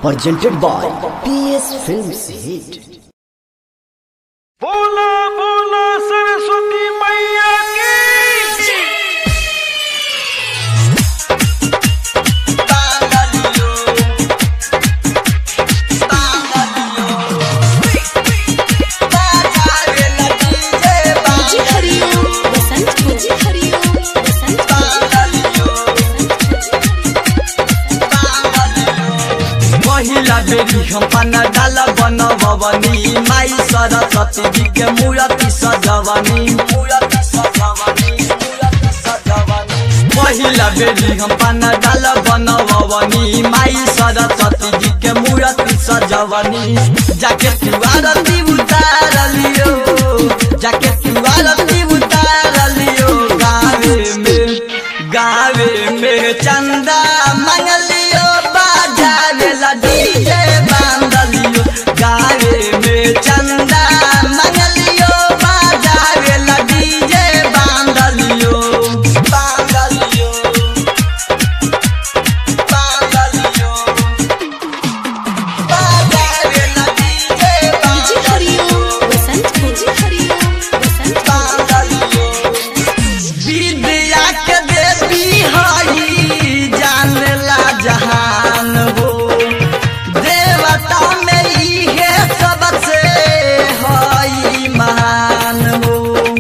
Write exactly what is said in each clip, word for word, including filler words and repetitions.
presented by P S Films Hit. बोला बोला सरस्वती मैया की पहिला बेरी हम पाना डाल बनवनी माई सरस्वती जी के मूर्ति सजवनी मूर्ति सजवनी मूर्ति सजवनी पहिला बेरी हम पाना डाल बनवनी माई सरस्वती जी के मूर्ति सजवनी जाके तू आरती उतार लियो जाके तू आरती उतार लियो गावे में गावे में चंदा मंगलियो बाजारे ला डीजे बांधलियो गावे में चंदा मंगलियो बाजारे ला डीजे बांधलियो बांधलियो बांधलियो बाजारे ला डीजे बांधलियो बसंत जी हरिओ बसंत बांधलियो विद्या के देवी हई जानला जहान हो देवता में इहे सबसे हई महान हो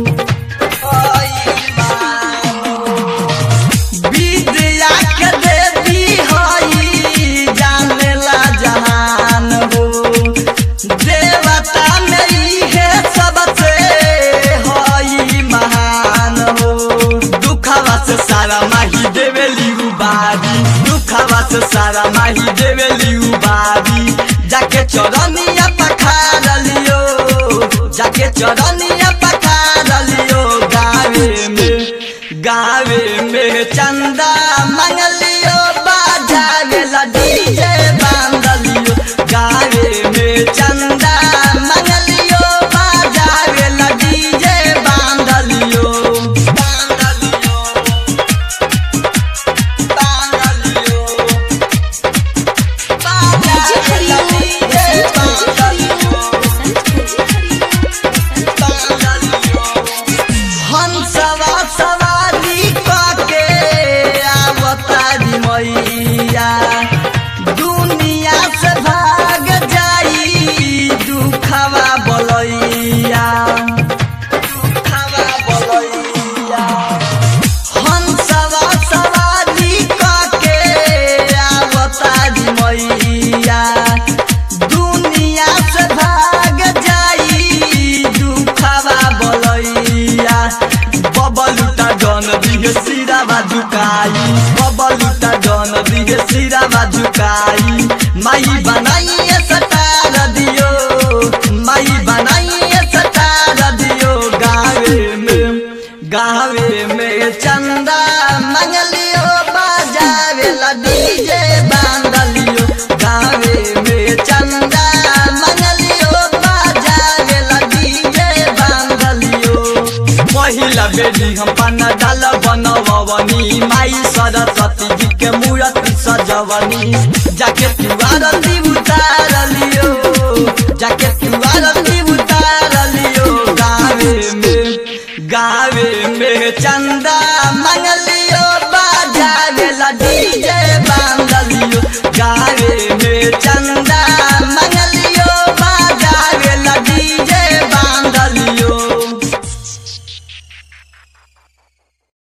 हई महान हो विद्या के देवी हई जानला जहान हो देवता में इहे सबसे हई महान हो दुखवा से सारा माही देवेली उबारी दुखवा से सारा माही देवेली उबारी जाके चरनिया पखार लियो जाके चरनिया पखार लियो गावे में गावे में चंदा मंगलियो बाजारे ला डीजे बांधलियो गावे में चंदा मंगलियो बाजारे ला डीजे बांधलियो बांधलियो बांधलियो बाजारे ला डीजे बांधलियो बांधलियो हंसवा सवारी काके आवतारी मैया दुनिया से भाग जाई दुखवा बोलैया दुखवा बोलैया हंसवा सवारी काके आवतारी मैया दुनिया से भाग जाई दुखवा बोलैया बबलूटा जन दिहे सिरावा झुकाई बबलूटा जन दिहे सिरावा झुकाई माई बनाइए सटार दियो माई बनाइए सटार दियो गावे में गावे में चंदा मंगलियो बाजारे ला डीजे बांधलियो गावे में चंदा मंगलियो बाजारे ला डीजे बांधलियो पहिला बेरी हम पाना डाल बनवनी माई सरस्वती जी के मूर्ति सजवनी जाके